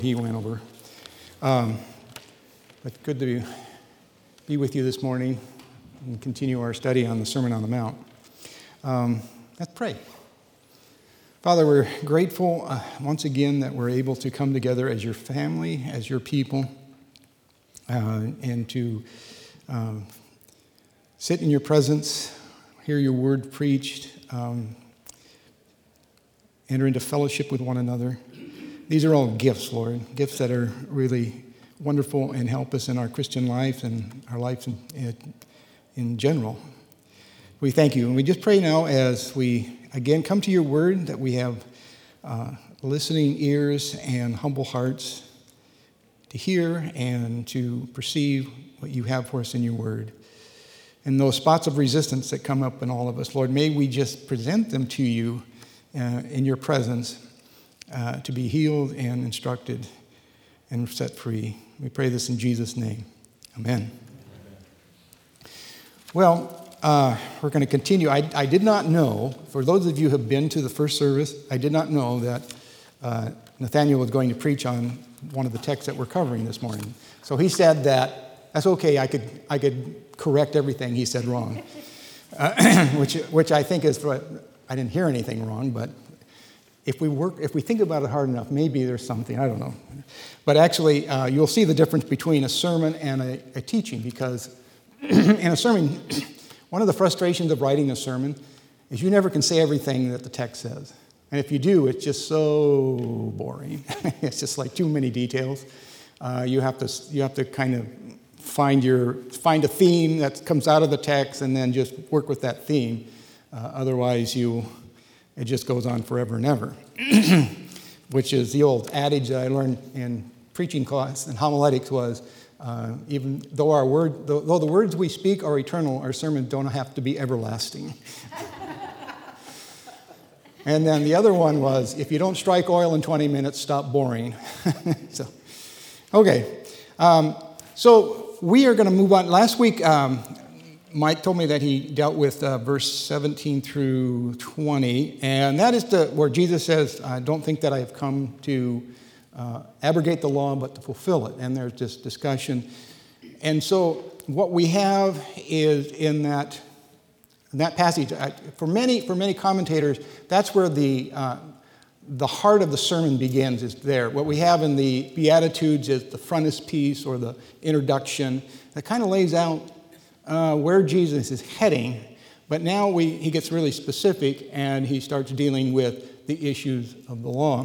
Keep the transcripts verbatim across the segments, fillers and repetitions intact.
He went over. Um, but good to be with you this morning and continue our study on the Sermon on the Mount. Um, let's pray. Father, we're grateful uh, once again that we're able to come together as your family, as your people, uh, and to um, sit in your presence, hear your word preached, um, enter into fellowship with one another. These are all gifts, Lord, gifts that are really wonderful and help us in our Christian life and our life in, in general. We thank you. And we just pray now as we, again, come to your word that we have uh, listening ears and humble hearts to hear and to perceive what you have for us in your word. And those spots of resistance that come up in all of us, Lord, may we just present them to you uh, in your presence uh, to be healed and instructed and set free. We pray this in Jesus' name. Amen. Well, uh, we're going to continue. I, I did not know, for those of you who have been to the first service, I did not know that uh, Nathaniel was going to preach on one of the texts that we're covering this morning. So he said that, that's okay, I could I could correct everything he said wrong, uh, which which I think is, what, I didn't hear anything wrong, but if we work, if we think about it hard enough, maybe there's something, I don't know. But actually, uh, you'll see the difference between a sermon and a, a teaching, because in a sermon, one of the frustrations of writing a sermon is you never can say everything that the text says. And if you do, it's just so boring. It's just like too many details. Uh, you have to you have to kind of find your find a theme that comes out of the text and then just work with that theme. Uh, otherwise, you it just goes on forever and ever, which is the old adage that I learned in preaching class and homiletics was, uh, even though our word, though, though the words we speak are eternal, our sermons don't have to be everlasting. And then the other one was, if you don't strike oil in twenty minutes, stop boring. so, okay. Um, so we are going to move on. Last week, um, Mike told me that he dealt with uh, verse seventeen through twenty, and that is the, where Jesus says, I don't think that I have come to uh, abrogate the law, but to fulfill it. And there's this discussion. And so what we have is in that in that passage, for many for many commentators, that's where the uh, the heart of the sermon begins, is there. What we have in the Beatitudes is the frontispiece or the introduction that kind of lays out Uh, where Jesus is heading, but now we, he gets really specific and he starts dealing with the issues of the law.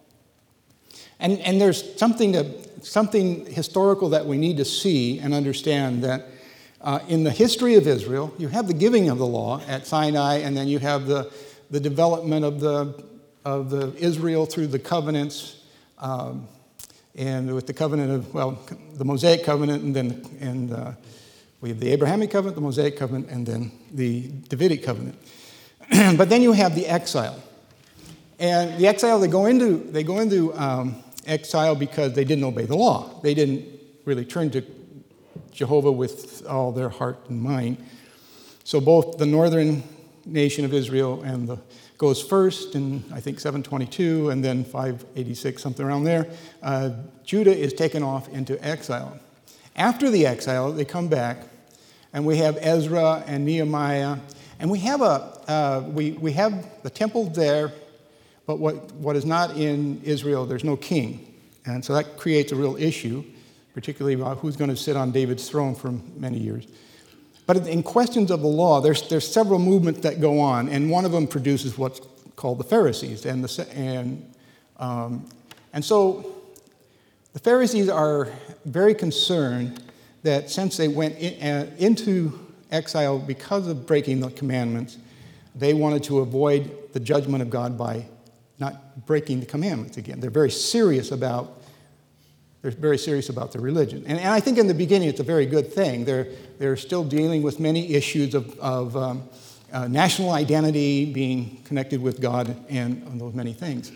And, and there's something, to, something historical that we need to see and understand, that uh, in the history of Israel, you have the giving of the law at Sinai, and then you have the, the development of the, of the Israel through the covenants, um, and with the covenant of, well, the Mosaic covenant, and then and uh, we have the Abrahamic covenant, the Mosaic covenant, and then the Davidic covenant. But then you have the exile. And the exile, they go into they go into um, exile because they didn't obey the law. They didn't really turn to Jehovah with all their heart and mind. So both the northern nation of Israel and the goes first in, I think, seven twenty-two, and then five eighty-six, something around there. Uh, Judah is taken off into exile. After the exile, they come back, and we have Ezra and Nehemiah, and we have a uh, we we have the temple there, but what what is not in Israel, there's no king, and so that creates a real issue, particularly about who's going to sit on David's throne for many years. But in questions of the law, there's there's several movements that go on, and one of them produces what's called the Pharisees, and the and um, and so. The Pharisees are very concerned that since they went in, uh, into exile because of breaking the commandments, they wanted to avoid the judgment of God by not breaking the commandments again. They're very serious about they're very serious about their religion, and, and I think in the beginning it's a very good thing. They're they're still dealing with many issues of, of um, uh, national identity, being connected with God, and, and those many things.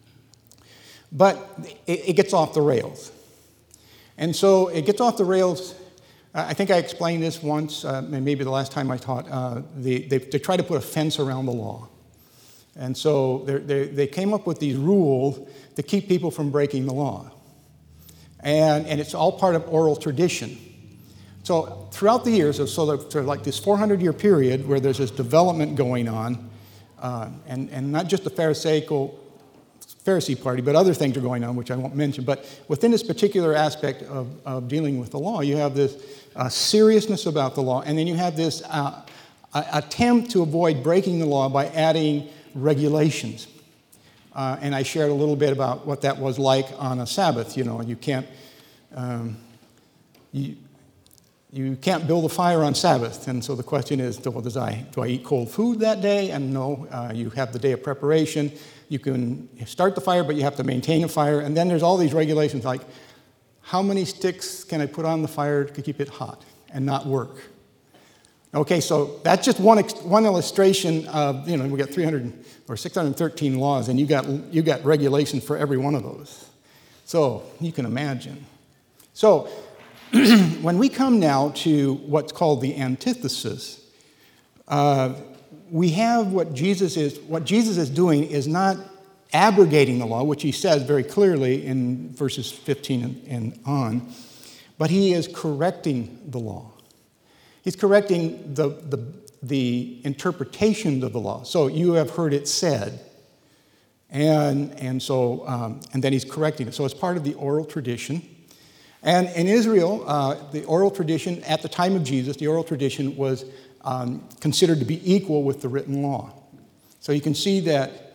But it, it gets off the rails. And so it gets off the rails. I think I explained this once, uh, maybe the last time I taught. Uh, they, they, they try to put a fence around the law. And so they, they came up with these rules to keep people from breaking the law. And, and it's all part of oral tradition. So throughout the years, so there's like this four hundred year period where there's this development going on, uh, and, and not just the Pharisaical Pharisee party, but other things are going on, which I won't mention. But within this particular aspect of, of dealing with the law, you have this uh, seriousness about the law, and then you have this uh, attempt to avoid breaking the law by adding regulations. Uh, and I shared a little bit about what that was like on a Sabbath. You know, you can't um, you, you can't build a fire on Sabbath. And so the question is, well, does I, do I eat cold food that day? And no, uh, you have the day of preparation. You can start the fire, but you have to maintain the fire. And then there's all these regulations like, how many sticks can I put on the fire to keep it hot and not work? Okay, so that's just one one illustration of, you know, we got three hundred or six hundred thirteen laws, and you got you got regulations for every one of those. So you can imagine. So when we come now to what's called the antithesis, uh, we have what Jesus is what Jesus is doing is not abrogating the law, which he says very clearly in verses fifteen and, and on, but he is correcting the law. He's correcting the, the, the interpretation of the law. So you have heard it said, and, and, so, um, and then he's correcting it. So it's part of the oral tradition. And in Israel, uh, the oral tradition, at the time of Jesus, the oral tradition was um, considered to be equal with the written law. So you can see that,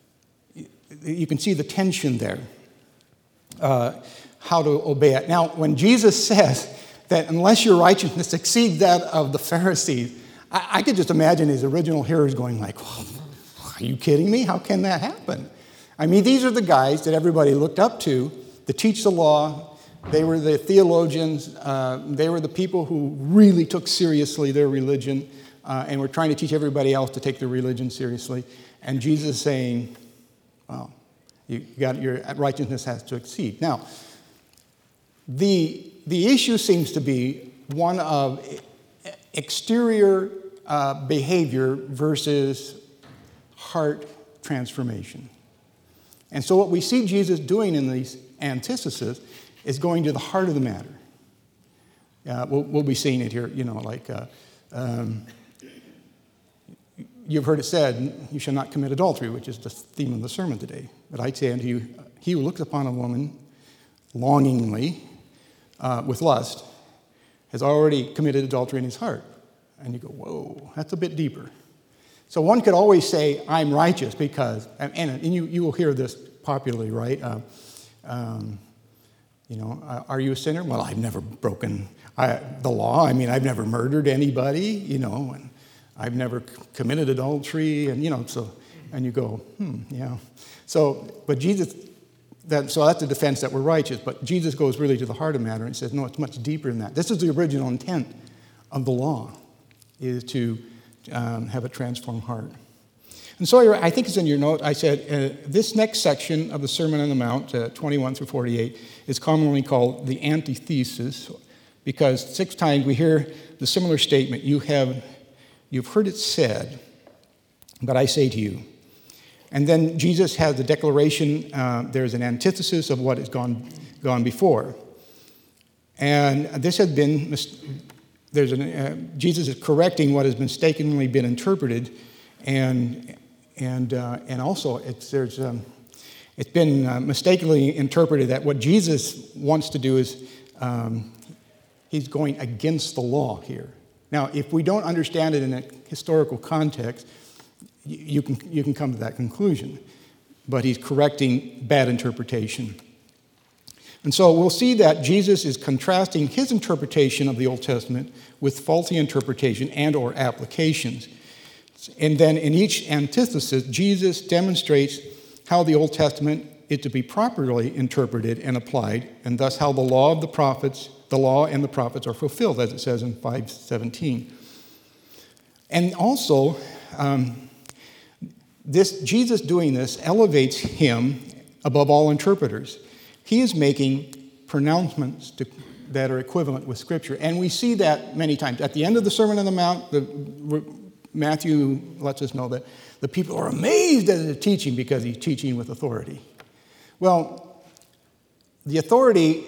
you can see the tension there, uh, how to obey it. Now, when Jesus says that unless your righteousness exceeds that of the Pharisees, I, I could just imagine his original hearers going like, well, are you kidding me? How can that happen? I mean, these are the guys that everybody looked up to to teach the law. They were the theologians. Uh, they were the people who really took seriously their religion uh, and were trying to teach everybody else to take their religion seriously. And Jesus is saying, well, you got your righteousness has to exceed. Now, the The issue seems to be one of exterior uh, behavior versus heart transformation. And so what we see Jesus doing in these antitheses is going to the heart of the matter. Uh, we'll, we'll be seeing it here, you know, like uh, um, you've heard it said, you shall not commit adultery, which is the theme of the sermon today. But I say unto you, he who looks upon a woman longingly, Uh, with lust, has already committed adultery in his heart. And you go, whoa, that's a bit deeper. So one could always say, I'm righteous because, and, and you, you will hear this popularly, right? Uh, um, you know, uh, are you a sinner? Well, I've never broken I, the law. I mean, I've never murdered anybody, you know, and I've never c- committed adultery, and, you know, so, and you go, hmm, yeah. So, but Jesus, That, so that's the defense that we're righteous. But Jesus goes really to the heart of the matter and says, no, it's much deeper than that. This is the original intent of the law, is to um, have a transformed heart. And so I think it's in your note, I said, uh, this next section of the Sermon on the Mount, uh, twenty-one through forty-eight, is commonly called the antithesis, because six times we hear the similar statement, you have, you've heard it said, but I say to you. And then Jesus has the declaration, uh, there's an antithesis of what has gone, gone before. And this has been, there's an, uh, Jesus is correcting what has mistakenly been interpreted, and, and, uh, and also it's, there's, um, it's been uh, mistakenly interpreted that what Jesus wants to do is um, he's going against the law here. Now, if we don't understand it in a historical context, You can, you can come to that conclusion. But he's correcting bad interpretation. And so we'll see that Jesus is contrasting his interpretation of the Old Testament with faulty interpretation and or applications. And then in each antithesis, Jesus demonstrates how the Old Testament is to be properly interpreted and applied, and thus how the law of the prophets, the law and the prophets are fulfilled, as it says in five seventeen. And also, um, This, Jesus doing this elevates him above all interpreters. He is making pronouncements to, that are equivalent with Scripture. And we see that many times. At the end of the Sermon on the Mount, the, Matthew lets us know that the people are amazed at his teaching because he's teaching with authority. Well, the authority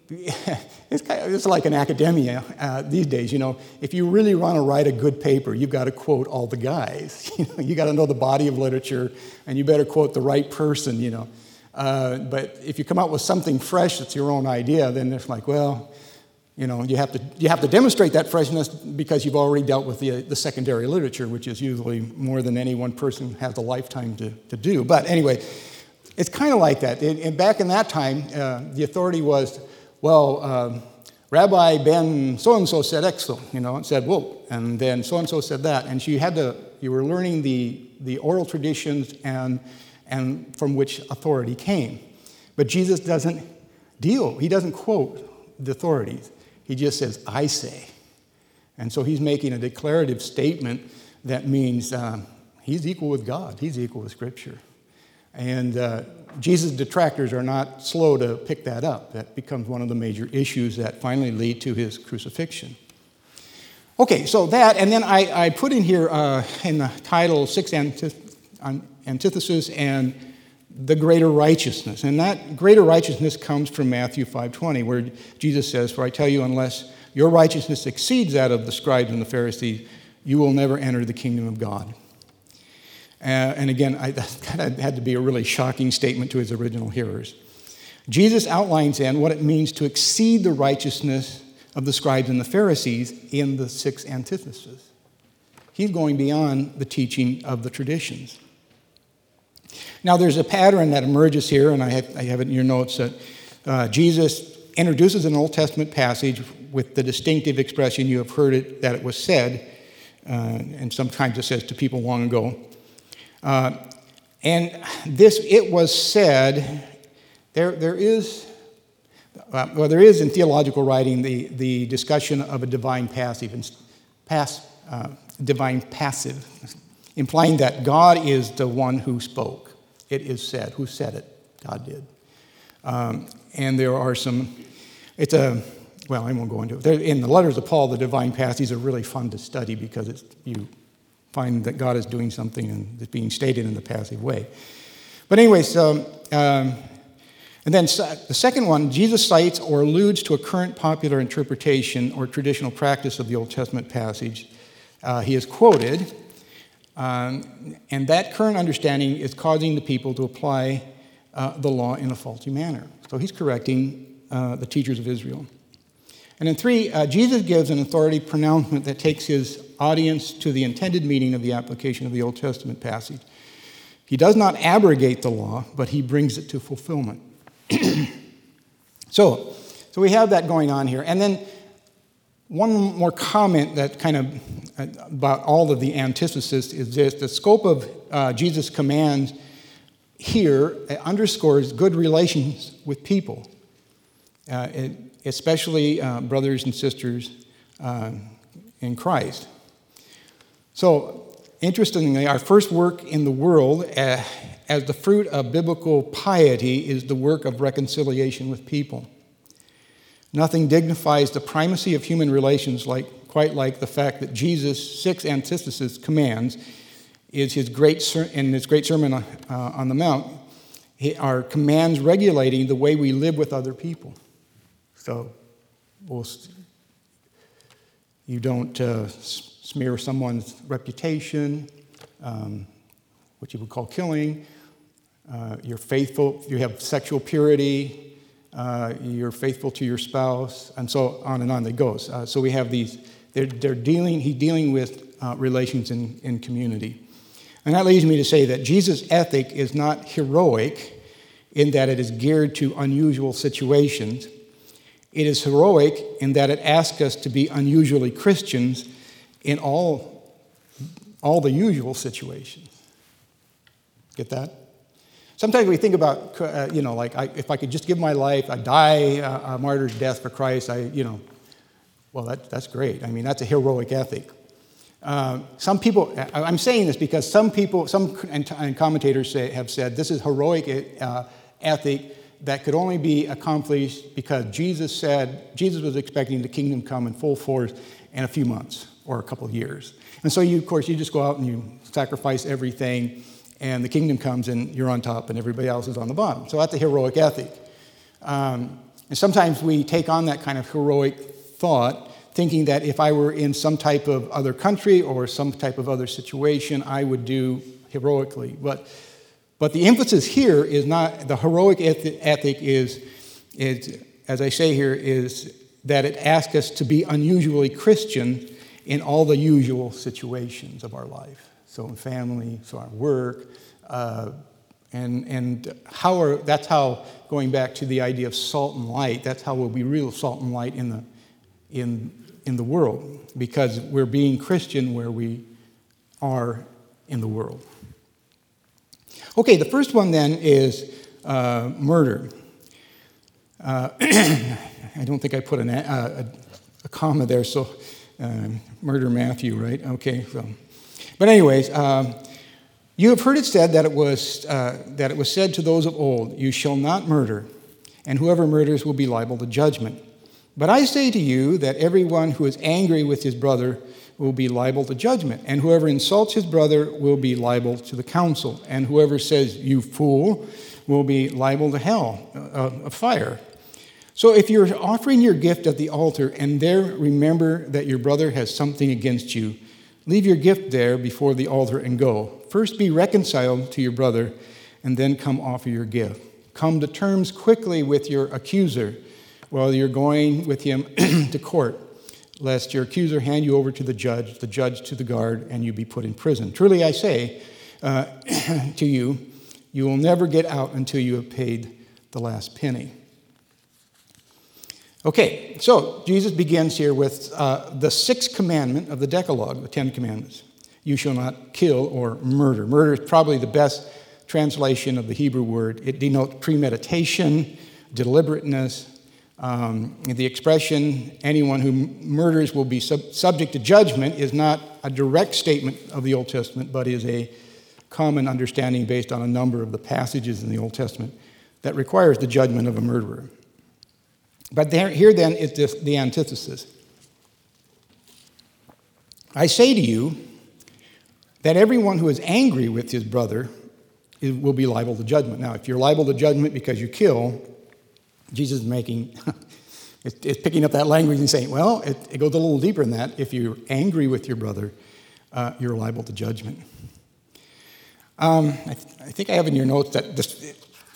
it's, kind of, it's like an academia uh, these days, you know. If you really want to write a good paper, you've got to quote all the guys. You know, you got to know the body of literature, and you better quote the right person, you know. Uh, but if you come out with something fresh that's your own idea, then it's like, well, you know, you have to you have to demonstrate that freshness because you've already dealt with the the secondary literature, which is usually more than any one person has a lifetime to, to do. But anyway, it's kind of like that. And, and back in that time, uh, the authority was, well, um, Rabbi Ben so-and-so said X, you know, and said, whoa, and then so-and-so said that. And so you had to, you were learning the, the oral traditions and, and from which authority came. But Jesus doesn't deal, he doesn't quote the authorities. He just says, I say. And so he's making a declarative statement that means um, he's equal with God. He's equal with Scripture. And uh, Jesus' detractors are not slow to pick that up. That becomes one of the major issues that finally lead to his crucifixion. Okay, so that, and then I, I put in here uh, in the title, Six Antith- Antitheses and the Greater Righteousness. And that greater righteousness comes from Matthew five twenty, where Jesus says, for I tell you, unless your righteousness exceeds that of the scribes and the Pharisees, you will never enter the kingdom of God. Uh, and again, I, that kind of had to be a really shocking statement to his original hearers. Jesus outlines then what it means to exceed the righteousness of the scribes and the Pharisees in the six antitheses. He's going beyond the teaching of the traditions. Now, there's a pattern that emerges here, and I have, I have it in your notes, that uh, Jesus introduces an Old Testament passage with the distinctive expression, you have heard it, that it was said, uh, and sometimes it says to people long ago. Uh, and this, it was said, there, there is, uh, well, there is in theological writing the, the discussion of a divine passive, pass, uh, divine passive, implying that God is the one who spoke. It is said. Who said it? God did. Um, and there are some, it's a, well, I won't go into it. In the letters of Paul, the divine passages are really fun to study because it's, you find that God is doing something and it's being stated in a passive way. But anyways, um, um, and then the second one, Jesus cites or alludes to a current popular interpretation or traditional practice of the Old Testament passage. Uh, he is quoted, um, and that current understanding is causing the people to apply uh, the law in a faulty manner. So he's correcting uh, the teachers of Israel. And then three, uh, Jesus gives an authority pronouncement that takes his audience to the intended meaning of the application of the Old Testament passage. He does not abrogate the law, but he brings it to fulfillment. so, so we have that going on here. And then one more comment that kind of uh, about all of the antitheses is this. The scope of uh, Jesus' commands here underscores good relations with people, uh, it, especially uh, brothers and sisters uh, in Christ. So, interestingly, our first work in the world uh, as the fruit of biblical piety is the work of reconciliation with people. Nothing dignifies the primacy of human relations like quite like the fact that Jesus' six antitheses commands is his great ser- in his great sermon uh, on the Mount he, are commands regulating the way we live with other people. So, we'll, you don't uh, smear someone's reputation, um, what you would call killing. Uh, you're faithful. You have sexual purity. Uh, you're faithful to your spouse, and so on and on it goes. Uh, so we have these. They're, they're dealing. He's dealing with uh, relations in, in community, and that leads me to say that Jesus' ethic is not heroic in that it is geared to unusual situations. It is heroic in that it asks us to be unusually Christians in all, all the usual situations. Get that? Sometimes we think about, uh, you know, like I, if I could just give my life, I'd die uh, a martyr's death for Christ. I, you know, well, that, that's great. I mean, that's a heroic ethic. Uh, some people, I'm saying this because some people, some and commentators say, have said this is heroic uh, ethic that could only be accomplished because Jesus said, Jesus was expecting the kingdom come in full force in a few months or a couple of years. And so you, of course, you just go out and you sacrifice everything, and the kingdom comes and you're on top and everybody else is on the bottom. So that's a heroic ethic. Um, And sometimes we take on that kind of heroic thought, thinking that if I were in some type of other country or some type of other situation, I would do heroically. But, but the emphasis here is not, the heroic ethic is, is, as I say here, is that it asks us to be unusually Christian in all the usual situations of our life. So in family, so our work, uh, and and how are that's how, going back to the idea of salt and light, that's how we'll be real salt and light in the in in the world, because we're being Christian where we are in the world. Okay, the first one then is uh, murder. Uh, I don't think I put an, a, a comma there, so uh, murder Matthew, right? Okay, so. But anyways, um, you have heard it said that it was uh, that it was said to those of old, "You shall not murder, and whoever murders will be liable to judgment." But I say to you that everyone who is angry with his brother will be liable to judgment, and whoever insults his brother will be liable to the council, and whoever says, "You fool," will be liable to hell, uh, of fire. So if you're offering your gift at the altar and there remember that your brother has something against you, leave your gift there before the altar and go. First be reconciled to your brother, and then come offer your gift. Come to terms quickly with your accuser while you're going with him to court, lest your accuser hand you over to the judge, the judge to the guard, and you be put in prison. Truly I say uh, to you, you will never get out until you have paid the last penny. Okay, so Jesus begins here with uh, the sixth commandment of the Decalogue, the Ten Commandments. You shall not kill or murder. Murder is probably the best translation of the Hebrew word. It denotes premeditation, deliberateness. Um, the expression, anyone who murders will be sub- subject to judgment, is not a direct statement of the Old Testament, but is a common understanding based on a number of the passages in the Old Testament that requires the judgment of a murderer. But there, here then is this, the antithesis. I say to you that everyone who is angry with his brother is, will be liable to judgment. Now, if you're liable to judgment because you kill, Jesus is making, it's picking up that language and saying, well, it, it goes a little deeper than that. If you're angry with your brother, uh, you're liable to judgment. Um, I, th- I think I have in your notes that this,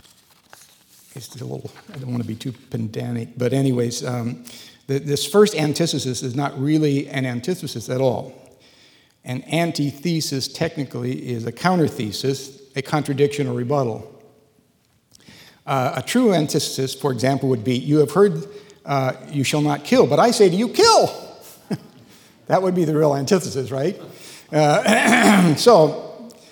it's a little, I don't want to be too pedantic, but anyways, um, the, this first antithesis is not really an antithesis at all. An antithesis technically is a counterthesis, a contradiction or rebuttal. Uh, a true antithesis, for example, would be, you have heard, uh, you shall not kill, but I say to you, kill! That would be the real antithesis, right? Uh, so,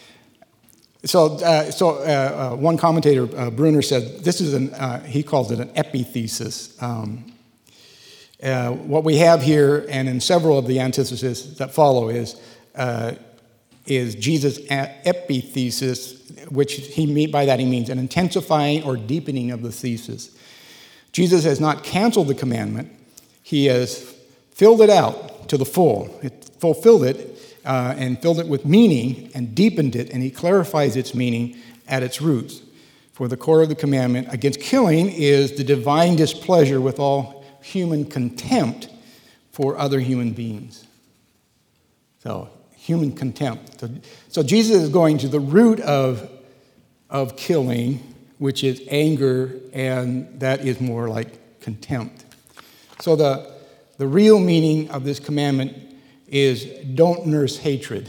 So, uh, so uh, uh, one commentator, uh, Bruner, said this is an. Uh, he calls it an epithesis. Um, uh, what we have here, and in several of the antitheses that follow, is uh, is Jesus' epithesis, which he mean by that he means an intensifying or deepening of the thesis. Jesus has not canceled the commandment; he has filled it out to the full. It fulfilled it. Uh, and filled it with meaning and deepened it, and he clarifies its meaning at its roots. For the core of the commandment against killing is the divine displeasure with all human contempt for other human beings. So, human contempt. So, so Jesus is going to the root of, of killing, which is anger, and that is more like contempt. So the, the real meaning of this commandment is don't nurse hatred.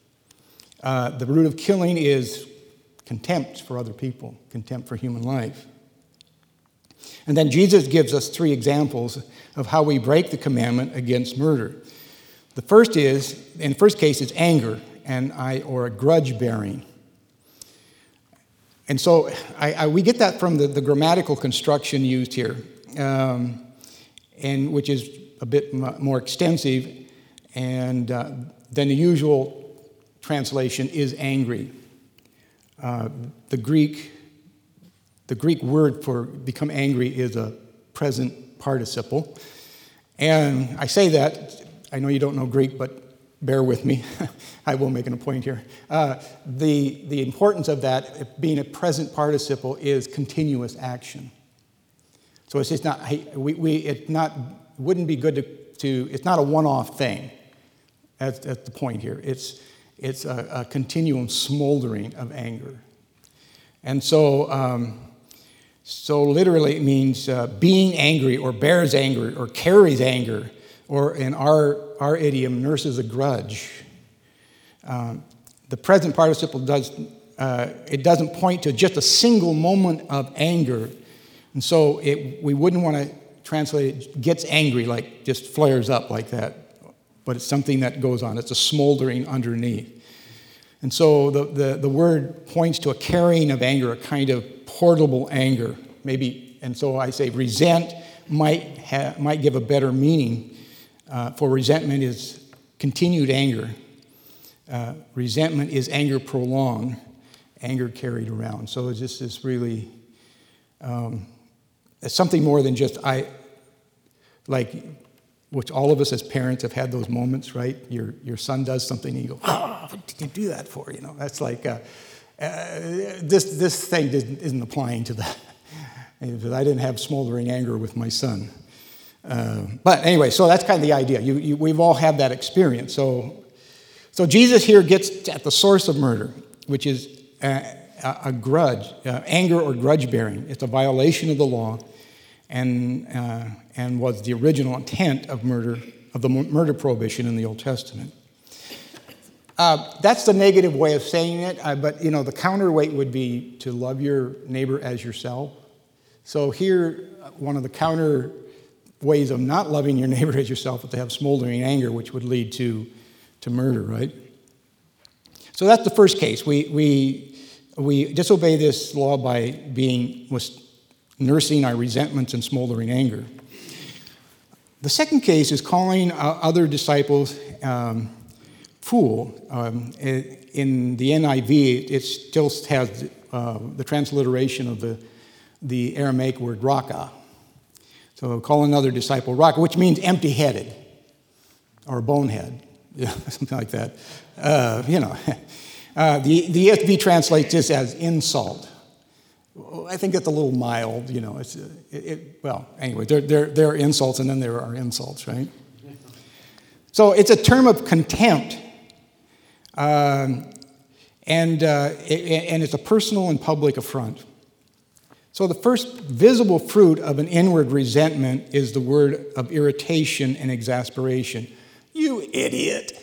Uh, the root of killing is contempt for other people, contempt for human life. And then Jesus gives us three examples of how we break the commandment against murder. The first is, in the first case, it's anger and I or a grudge bearing. And so I, I, we get that from the, the grammatical construction used here, um, and which is a bit more extensive. And uh, then the usual translation is angry. Uh, the Greek, the Greek word for become angry is a present participle. And I say that, I know you don't know Greek, but bear with me. I will make a point here. Uh, the, the importance of that being a present participle is continuous action. So it's just not, we, we, it not, wouldn't be good to, to it's not a one-off thing. That's, that's the point here. It's, it's a, a continuum smoldering of anger. And so, um, so literally it means uh, being angry or bears anger or carries anger, or in our, our idiom, nurses a grudge. Um, the present participle does, uh, it doesn't point to just a single moment of anger. And so it, we wouldn't want to translate it, gets angry, like just flares up like that. But it's something that goes on. It's a smoldering underneath. And so the, the, the word points to a carrying of anger, a kind of portable anger, maybe. And so I say resent might, ha, might give a better meaning. Uh, for resentment is continued anger. Uh, resentment is anger prolonged, anger carried around. So it's just this really, um, it's something more than just, I, like, which all of us as parents have had those moments, right? Your your son does something and you go, oh, what did you do that for? You know, that's like, uh, uh, this this thing isn't applying to that. Because I didn't have smoldering anger with my son. Uh, but anyway, so that's kind of the idea. You, you, we've all had that experience. So, so Jesus here gets at the source of murder, which is a, a, a grudge, uh, anger or grudge bearing. It's a violation of the law. And uh, and was the original intent of murder, of the murder prohibition in the Old Testament. Uh, that's the negative way of saying it, uh, but you know the counterweight would be to love your neighbor as yourself. So here, one of the counter ways of not loving your neighbor as yourself is to have smoldering anger, which would lead to, to murder, right? So that's the first case. We we we disobey this law by being was nursing our resentments and smoldering anger. The second case is calling uh, other disciples um, fool. Um, in the N I V, it still has uh, the transliteration of the, the Aramaic word raka. So call another disciple raka, which means empty-headed or bonehead, yeah, something like that. Uh, you know, uh, the, the E S V translates this as insult. I think that's a little mild, you know. It's it, it, well, anyway, there, there, there are insults and then there are insults, right? So it's a term of contempt, um, and uh, it, and it's a personal and public affront. So the first visible fruit of an inward resentment is the word of irritation and exasperation. You idiot!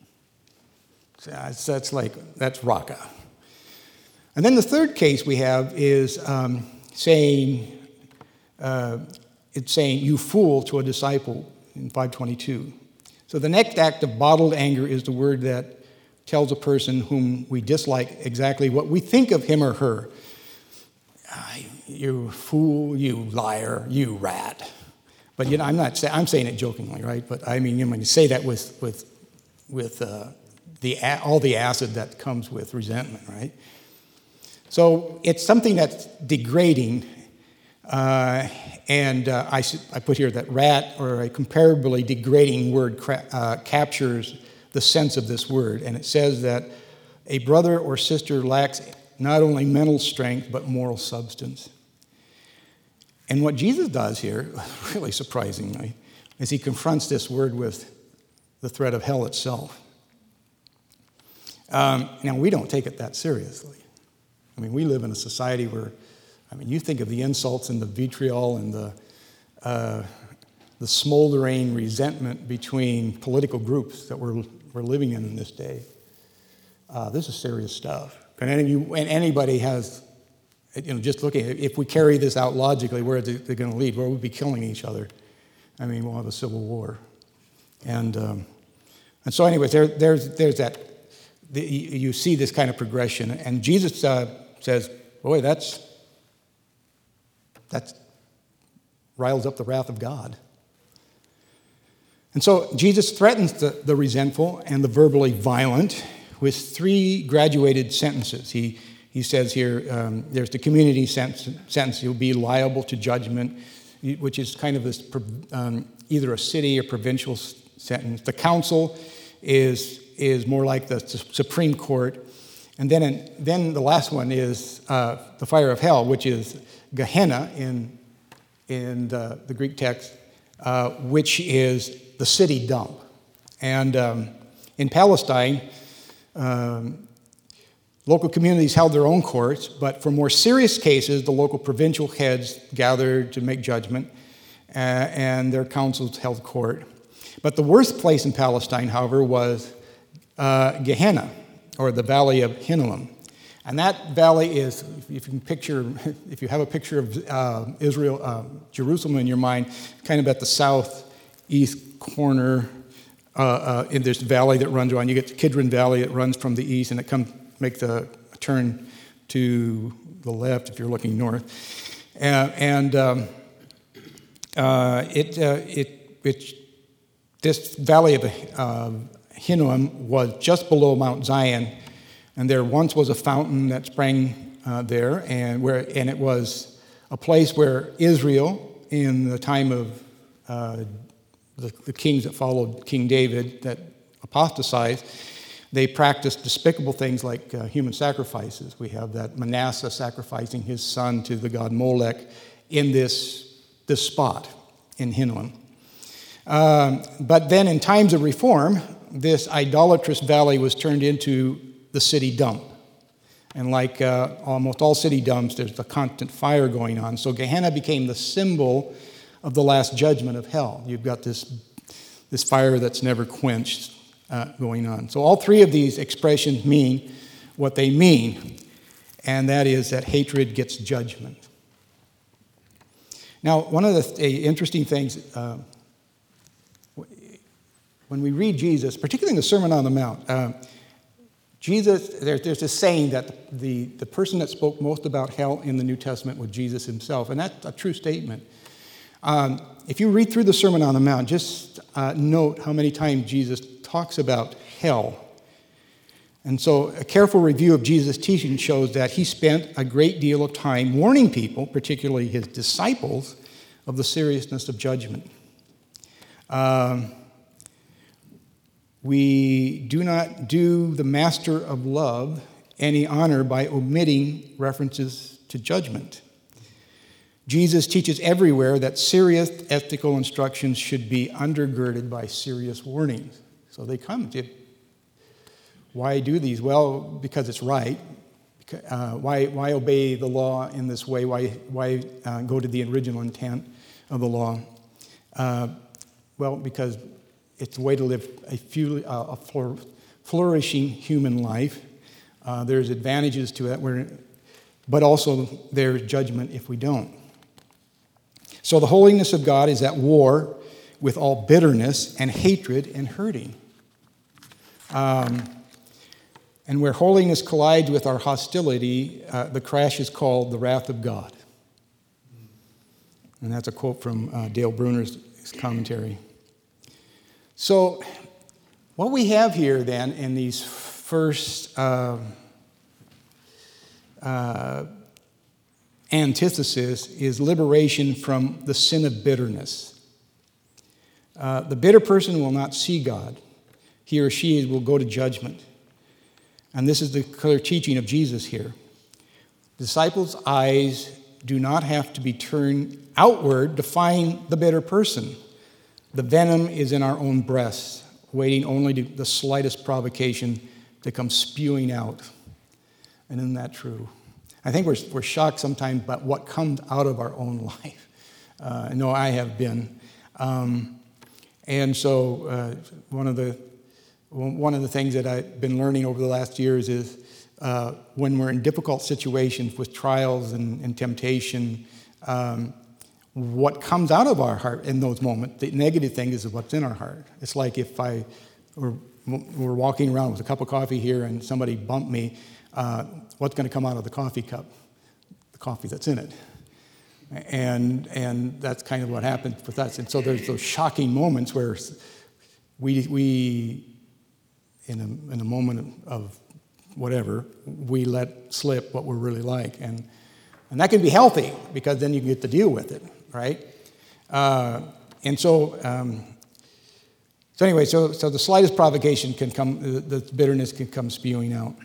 So that's, that's like that's raka. And then the third case we have is um, saying, uh, it's saying, you fool, to a disciple in five twenty-two. So the next act of bottled anger is the word that tells a person whom we dislike exactly what we think of him or her. Uh, you fool, you liar, you rat. But you know, I'm not say, I'm saying it jokingly, right? But I mean, you know, when you say that with with with uh, the all the acid that comes with resentment, right? So it's something that's degrading, uh, and uh, I, I put here that rat, or a comparably degrading word, uh, captures the sense of this word. And it says that a brother or sister lacks not only mental strength, but moral substance. And what Jesus does here, really surprisingly, is he confronts this word with the threat of hell itself. Um, now, we don't take it that seriously. I mean, we live in a society where, I mean, you think of the insults and the vitriol and the uh, the smoldering resentment between political groups that we're we're living in in this day. Uh, this is serious stuff. And, any, and anybody has, you know, just looking at, if we carry this out logically, where are they going to lead? Where we'll be killing each other. I mean, we'll have a civil war. And um, and so, anyways, there there's there's that. The, you see this kind of progression, and Jesus uh, says, boy, that's, that riles up the wrath of God. And so Jesus threatens the, the resentful and the verbally violent with three graduated sentences. He, he says here, um, there's the community sentence, sentence, you'll be liable to judgment, which is kind of this um, either a city or provincial sentence. The council is is more like the Supreme Court. And then in, then the last one is uh, the fire of hell, which is Gehenna in in the, the Greek text, uh, which is the city dump. And um, in Palestine, um, local communities held their own courts, but for more serious cases, the local provincial heads gathered to make judgment, uh, and their councils held court. But the worst place in Palestine, however, was uh, Gehenna, or the Valley of Hinnom. And that valley is, if you can picture, if you have a picture of uh, Israel, uh, Jerusalem in your mind, kind of at the southeast corner, uh, uh, in this valley that runs around. You get the Kidron Valley, it runs from the east, and it comes, makes a turn to the left if you're looking north. Uh, and um, uh, it, uh, it, it, this valley of uh, Hinnom was just below Mount Zion, and there once was a fountain that sprang uh, there, and where and it was a place where Israel, in the time of uh, the, the kings that followed King David, that apostatized, they practiced despicable things like uh, human sacrifices. We have that Manasseh sacrificing his son to the god Molech in this, this spot in Hinnom. Um, but then in times of reform, this idolatrous valley was turned into the city dump. And like uh, almost all city dumps, there's a constant fire going on. So Gehenna became the symbol of the last judgment of hell. You've got this, this fire that's never quenched uh, going on. So all three of these expressions mean what they mean, and that is that hatred gets judgment. Now, one of the th- interesting things, uh, when we read Jesus, particularly in the Sermon on the Mount, uh, Jesus, there, there's this saying that the, the person that spoke most about hell in the New Testament was Jesus himself, and that's a true statement. Um, if you read through the Sermon on the Mount, just uh, note how many times Jesus talks about hell. And so a careful review of Jesus' teaching shows that he spent a great deal of time warning people, particularly his disciples, of the seriousness of judgment. Um, We do not do the master of love any honor by omitting references to judgment. Jesus teaches everywhere that serious ethical instructions should be undergirded by serious warnings. So they come to, why do these? Well, because it's right. Uh, why, why obey the law in this way? Why, why uh, go to the original intent of the law? Uh, well, because it's a way to live a, few, uh, a flourishing human life. Uh, there's advantages to it, where, but also there's judgment if we don't. So the holiness of God is at war with all bitterness and hatred and hurting. Um, and where holiness collides with our hostility, uh, the crash is called the wrath of God. And that's a quote from uh, Dale Bruner's commentary. So what we have here then in these first uh, uh, antithesis is liberation from the sin of bitterness. Uh, the bitter person will not see God. He or she will go to judgment. And this is the clear teaching of Jesus here. Disciples' eyes do not have to be turned outward to find the bitter person. The venom is in our own breasts, waiting only to the slightest provocation to come spewing out. And isn't that true? I think we're, we're shocked sometimes by what comes out of our own life. Uh, I know I have been. Um, and so uh, one of the one of the things that I've been learning over the last years is uh, when we're in difficult situations with trials and, and temptation, um, what comes out of our heart in those moments, the negative thing is what's in our heart. It's like if I were, were walking around with a cup of coffee here and somebody bumped me, uh, what's going to come out of the coffee cup? The coffee that's in it. And and that's kind of what happens with us. And so there's those shocking moments where we, we in, a, in a moment of whatever, we let slip what we're really like. And, and that can be healthy because then you get to deal with it. Right? Uh, and so, um, so anyway, so, so the slightest provocation can come, the, the bitterness can come spewing out.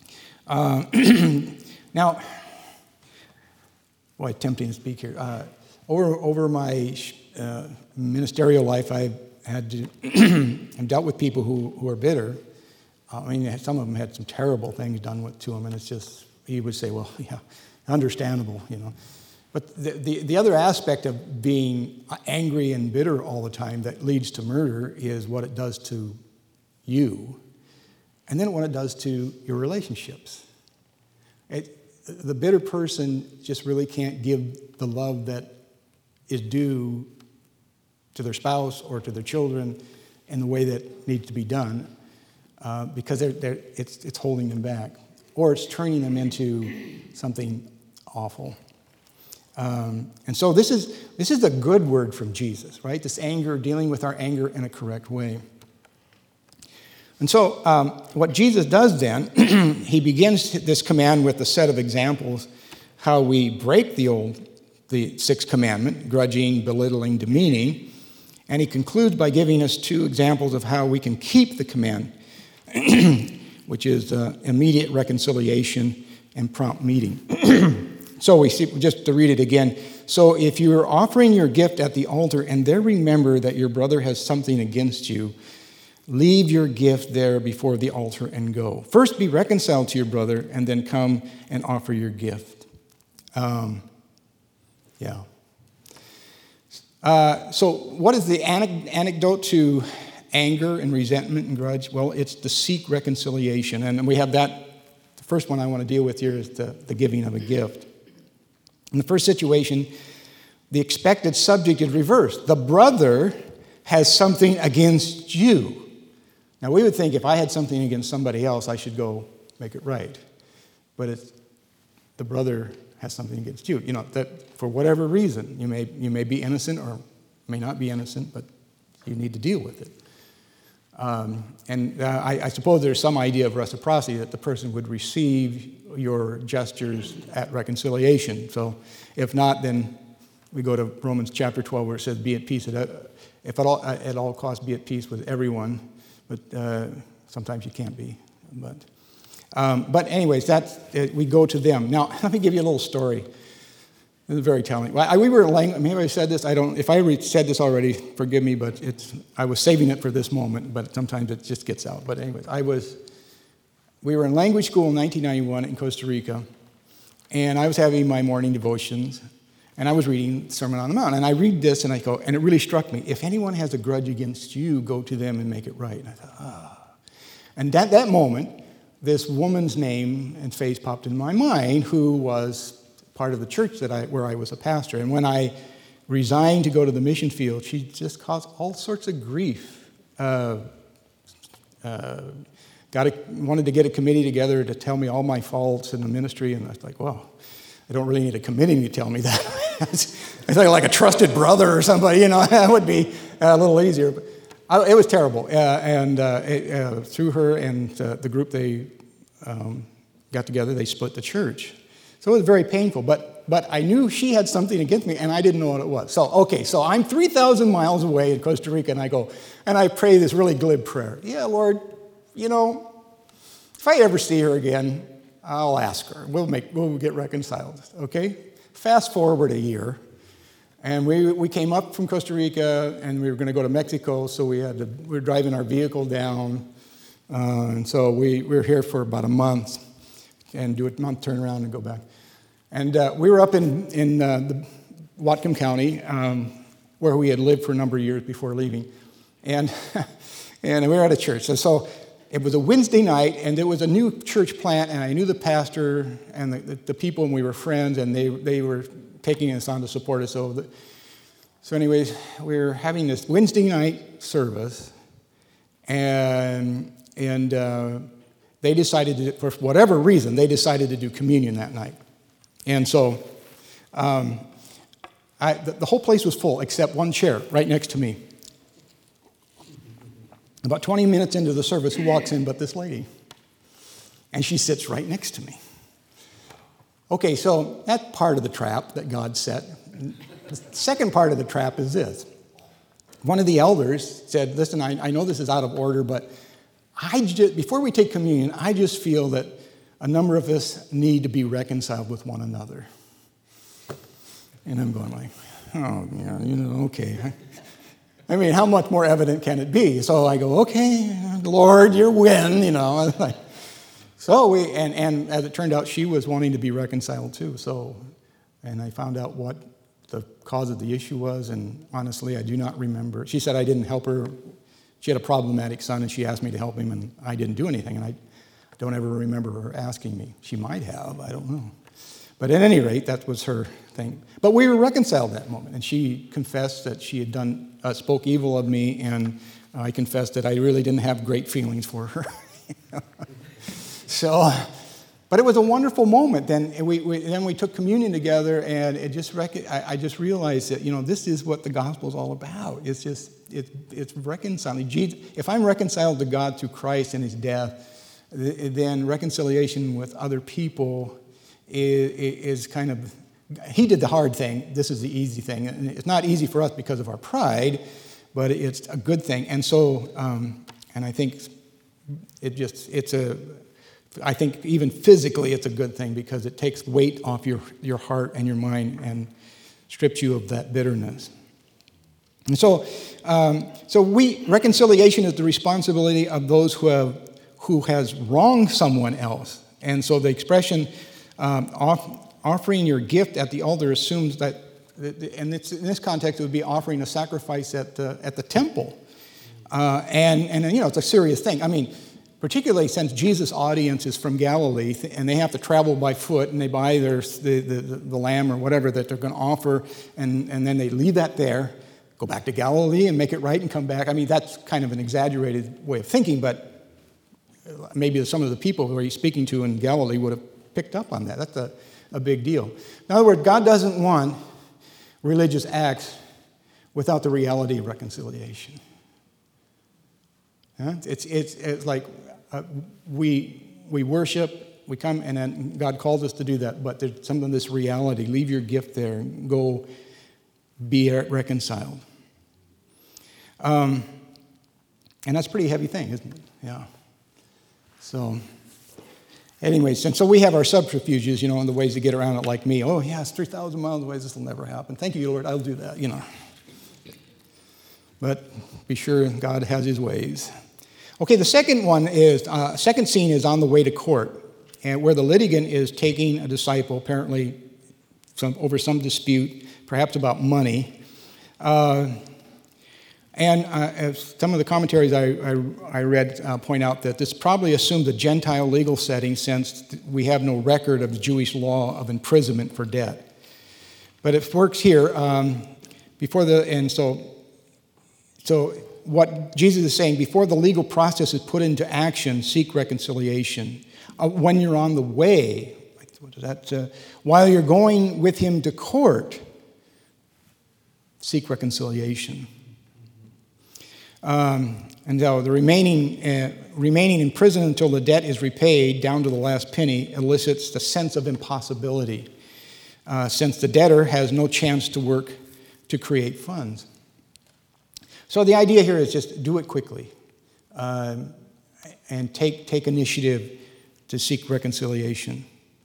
Uh, now, boy, tempting to speak here. Uh, over over my uh, ministerial life, I've had to I've dealt with people who, who are bitter. I mean, some of them had some terrible things done with, to them, and it's just, he would say, well, yeah, understandable, you know. But the, the, the other aspect of being angry and bitter all the time that leads to murder is what it does to you, and then what it does to your relationships. It, the bitter person just really can't give the love that is due to their spouse or to their children in the way that needs to be done, uh, because they're, they're, it's, it's holding them back, or it's turning them into something awful. Um, and so this is this is a good word from Jesus, right? This anger, dealing with our anger in a correct way. And so um, what Jesus does then, he begins this command with a set of examples how we break the old, the sixth commandment, grudging, belittling, demeaning. And he concludes by giving us two examples of how we can keep the command, which is uh, immediate reconciliation and prompt meeting. So we see, just to read it again. So if you're offering your gift at the altar and there remember that your brother has something against you, leave your gift there before the altar and go. First be reconciled to your brother and then come and offer your gift. Um, yeah. Uh, so what is the anecdote to anger and resentment and grudge? Well, it's to seek reconciliation. And we have that. The first one I want to deal with here is the, the giving of a gift. In the first situation, the expected subject is reversed. The brother has something against you. Now, we would think if I had something against somebody else, I should go make it right. But it's the brother has something against you. You know, that for whatever reason, you may you may be innocent or may not be innocent, but you need to deal with it. Um, and uh, I, I suppose there's some idea of reciprocity that the person would receive your gestures at reconciliation. So if not, then we go to Romans chapter twelve where it says, be at peace. At, if at all, at all costs, be at peace with everyone. But uh, sometimes you can't be. But um, but anyways, that's, it, we go to them. Now, let me give you a little story. This is very telling. I, we were maybe I said this. I don't. If I re- said this already, forgive me. But it's. I was saving it for this moment. But sometimes it just gets out. But anyways, I was. We were in language school in nineteen ninety-one in Costa Rica, and I was having my morning devotions, and I was reading Sermon on the Mount. And I read this, and I go, and it really struck me. If anyone has a grudge against you, go to them and make it right. And I thought, ah. And at that moment, this woman's name and face popped in my mind, who was part of the church that I, where I was a pastor. And when I resigned to go to the mission field, she just caused all sorts of grief. Uh, uh, got a, wanted to get a committee together to tell me all my faults in the ministry, and I was like, well, I don't really need a committee to tell me that. I think like a trusted brother or somebody, you know, that would be a little easier. But I, it was terrible. Uh, and uh, it, uh, through her and uh, the group they um, got together, they split the church. So it was very painful, but but I knew she had something against me, and I didn't know what it was. So, okay, so I'm three thousand miles away in Costa Rica, and I go, and I pray this really glib prayer. Yeah, Lord, you know, if I ever see her again, I'll ask her. We'll make we'll get reconciled, okay? Fast forward a year, and we we came up from Costa Rica, and we were going to go to Mexico, so we had to, we were driving our vehicle down, uh, and so we, we were here for about a month, and do a month, turn around, and go back. And uh, we were up in, in uh, the Whatcom County, um, where we had lived for a number of years before leaving. And and we were at a church. So, so it was a Wednesday night, and there was a new church plant, and I knew the pastor and the, the, the people, and we were friends, and they they were taking us on to support us. So, the, so anyways, we were having this Wednesday night service, and and uh, they decided to, for whatever reason, they decided to do communion that night. And so um, I, the, the whole place was full except one chair right next to me. About twenty minutes into the service, who walks in but this lady? And she sits right next to me. Okay, so that's part of the trap that God set. The second part of the trap is this. One of the elders said, listen, I, I know this is out of order, but I just, before we take communion, I just feel that a number of us need to be reconciled with one another. And I'm going like, oh, yeah, you know, okay. I mean, how much more evident can it be? So I go, okay, Lord, you win, you know. So we, and, and as it turned out, she was wanting to be reconciled too. So, and I found out what the cause of the issue was, and honestly, I do not remember. She said I didn't help her. She had a problematic son, and she asked me to help him, and I didn't do anything, and I don't ever remember her asking me. She might have, I don't know. But at any rate, that was her thing. But we were reconciled that moment, and she confessed that she had done, uh, spoke evil of me, and I confessed that I really didn't have great feelings for her. So, but it was a wonderful moment. Then we, we then we took communion together, and it just rec- I, I just realized that, you know, this is what the gospel is all about. It's just it, it's reconciling. Jesus, if I'm reconciled to God through Christ and His death, then reconciliation with other people is, is kind of, He did the hard thing. This is the easy thing. And it's not easy for us because of our pride, but it's a good thing. And so, um, and I think it just it's a. I think even physically it's a good thing because it takes weight off your, your heart and your mind and strips you of that bitterness. And so, um, so we reconciliation is the responsibility of those who have who has wronged someone else. And so the expression um, off, offering your gift at the altar assumes that, and it's, in this context, it would be offering a sacrifice at the, at the temple. Uh, and, and, you know, it's a serious thing. I mean, particularly since Jesus' audience is from Galilee, and they have to travel by foot, and they buy their, the, the, the lamb or whatever that they're going to offer, and, and then they leave that there, go back to Galilee and make it right and come back. I mean, that's kind of an exaggerated way of thinking, but maybe some of the people who he's speaking to in Galilee would have picked up on that. That's a, a big deal. In other words, God doesn't want religious acts without the reality of reconciliation. Yeah? It's, it's, it's like uh, we, we worship, we come, and then God calls us to do that, but there's some of this reality. Leave your gift there and go be reconciled. Um, and that's a pretty heavy thing, isn't it? Yeah. So, anyways, and so we have our subterfuges, you know, and the ways to get around it, like me. Oh, yeah, it's three thousand miles away. This will never happen. Thank you, Lord. I'll do that, you know. But be sure God has His ways. Okay, the second one is, uh, second scene is on the way to court, and where the litigant is taking a disciple, apparently some, over some dispute, perhaps about money. Uh, and uh, as some of the commentaries I, I, I read uh, point out that this probably assumes a Gentile legal setting, since we have no record of the Jewish law of imprisonment for debt. But it works here. Um, before the and so, so what Jesus is saying, before the legal process is put into action, seek reconciliation. Uh, when you're on the way, what is that? Uh, while you're going with him to court, seek reconciliation. Um, and so the remaining, uh, remaining in prison until the debt is repaid, down to the last penny, elicits the sense of impossibility, uh, since the debtor has no chance to work to create funds. So the idea here is just do it quickly, um, and take, take initiative to seek reconciliation.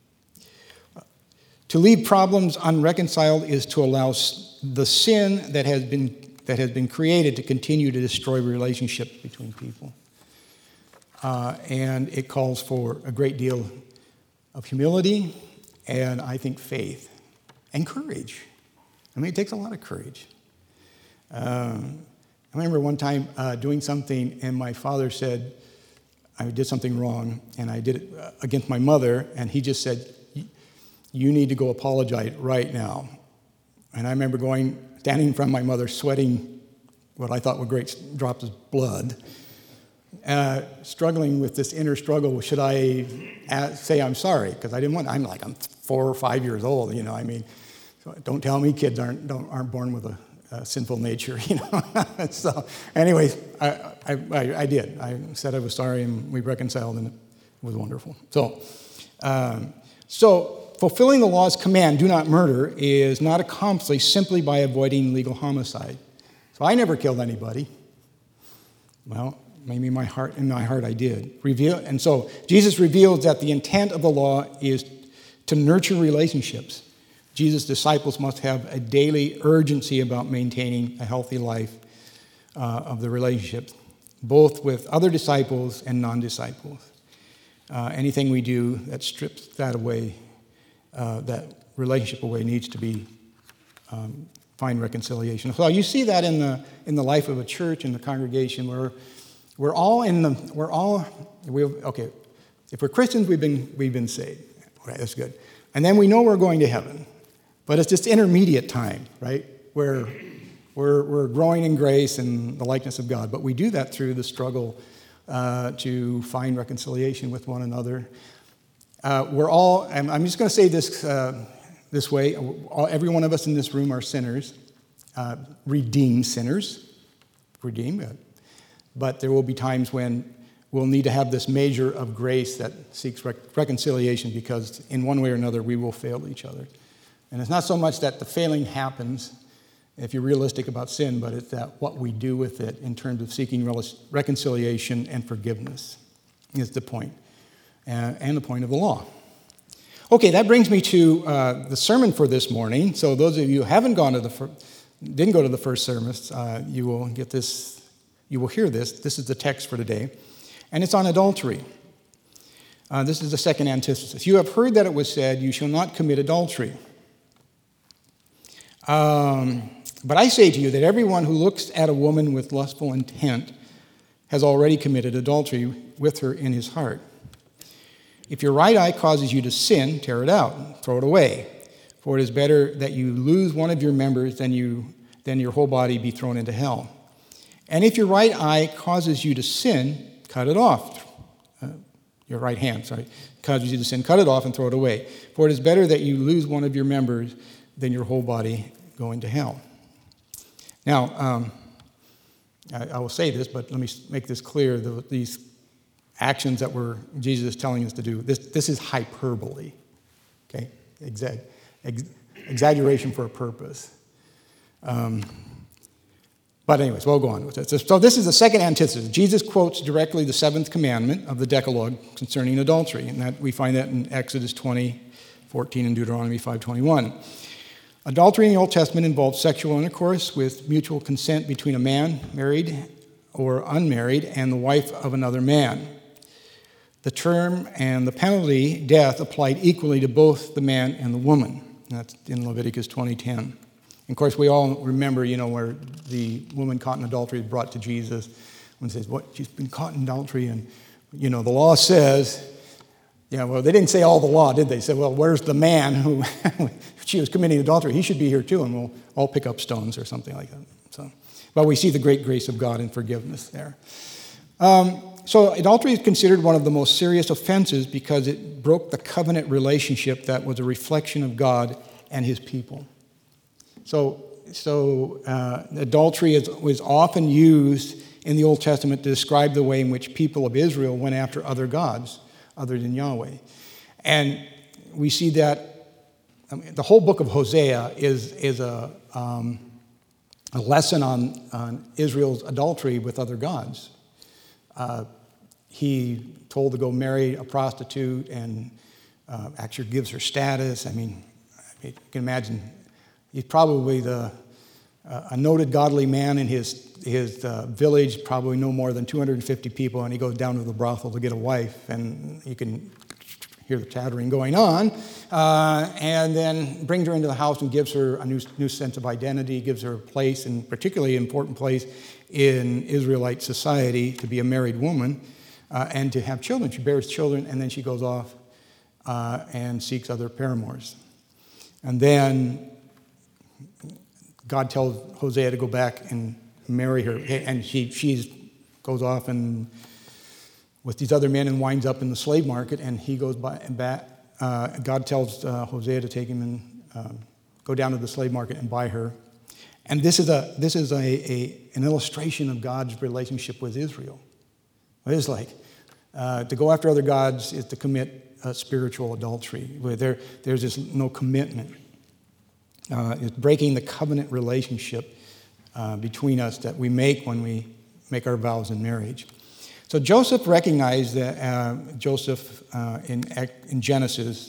To leave problems unreconciled is to allow the sin that has been that has been created to continue to destroy relationships between people. Uh, and it calls for a great deal of humility and, I think, faith and courage. I mean, it takes a lot of courage. Um, I remember one time uh, doing something, and my father said I did something wrong, and I did it against my mother, and he just said, "You need to go apologize right now." And I remember going, standing in front of my mother, sweating what I thought were great drops of blood, uh, struggling with this inner struggle. Should I ask, say I'm sorry? Because I didn't want. I'm like I'm four or five years old, you know. I mean, so don't tell me kids aren't don't, aren't born with a, a sinful nature, you know. So, anyways, I, I I I did. I said I was sorry, and we reconciled, and it was wonderful. So, um, so. Fulfilling the law's command, do not murder, is not accomplished simply by avoiding legal homicide. So I never killed anybody. Well, maybe in my heart, in my heart I did. Reveal, and so Jesus reveals that the intent of the law is to nurture relationships, Jesus' disciples must have a daily urgency about maintaining a healthy life uh, of the relationship, both with other disciples and non-disciples. Uh, anything we do that strips that away, uh, that relationship away, needs to be um, find reconciliation. So you see that in the in the life of a church and the congregation, where we're all in the we're all we okay. If we're Christians, we've been we've been saved. Right, that's good. And then we know we're going to heaven, but it's just intermediate time, right? Where we're we're growing in grace and the likeness of God. But we do that through the struggle uh, to find reconciliation with one another. Uh, we're all. And I'm just going to say this. Uh, This way, all, every one of us in this room are sinners, uh, redeemed sinners, redeemed. But there will be times when we'll need to have this measure of grace that seeks rec- reconciliation, because in one way or another we will fail each other. And it's not so much that the failing happens, if you're realistic about sin, but it's that what we do with it in terms of seeking rel- reconciliation and forgiveness is the point, uh, and the point of the law. Okay, that brings me to uh, the sermon for this morning. So those of you who haven't gone to the fir- didn't go to the first service, uh, you will get this. You will hear this. This is the text for today, and it's on adultery. Uh, this is the second antithesis. You have heard that it was said, "You shall not commit adultery." Um, but I say to you that everyone who looks at a woman with lustful intent has already committed adultery with her in his heart. If your right eye causes you to sin, tear it out, throw it away. For it is better that you lose one of your members than you than your whole body be thrown into hell. And if your right eye causes you to sin, cut it off. Uh, your right hand, sorry, causes you to sin, cut it off and throw it away. For it is better that you lose one of your members than your whole body go into hell. Now, um, I, I will say this, but let me make this clear. The, these actions that we're, Jesus is telling us to do, this, this is hyperbole, okay? Exa- ex- exaggeration for a purpose. Um, but anyways, we'll go on with it. So this is the second antithesis. Jesus quotes directly the seventh commandment of the Decalogue concerning adultery, and that we find that in Exodus twenty fourteen and Deuteronomy five twenty-one. Adultery in the Old Testament involves sexual intercourse with mutual consent between a man, married or unmarried, and the wife of another man. The term and the penalty, death, applied equally to both the man and the woman. That's in Leviticus twenty ten. Of course, we all remember, you know, where the woman caught in adultery is brought to Jesus and says, "What? She's been caught in adultery," and you know, the law says, yeah, well, they didn't say all the law, did they? They said, well, where's the man who she was committing adultery? He should be here too, and we'll all pick up stones or something like that. So, but we see the great grace of God and forgiveness there. Um, So adultery is considered one of the most serious offenses because it broke the covenant relationship that was a reflection of God and his people. So, so uh, adultery is, was often used in the Old Testament to describe the way in which people of Israel went after other gods other than Yahweh. And we see that I mean, the whole book of Hosea is, is a, um, a lesson on, on Israel's adultery with other gods. Uh, he told to go marry a prostitute and uh, actually gives her status. I mean, you can imagine he's probably the uh, a noted godly man in his his uh, village, probably no more than two hundred fifty people, and he goes down to the brothel to get a wife, and you can hear the chattering going on, uh, and then brings her into the house and gives her a new, new sense of identity, gives her a place, and particularly important place in Israelite society to be a married woman uh, and to have children. She bears children, and then she goes off uh, and seeks other paramours. And then God tells Hosea to go back and marry her, and she she's, goes off and with these other men and winds up in the slave market, and he goes by and back. Uh, God tells uh, Hosea to take him and um, go down to the slave market and buy her. And this is a this is a, a an illustration of God's relationship with Israel. It is like uh, to go after other gods is to commit uh, spiritual adultery, where there there's just no commitment. Uh, it's breaking the covenant relationship uh, between us that we make when we make our vows in marriage. So Joseph recognized that uh, Joseph uh, in, in Genesis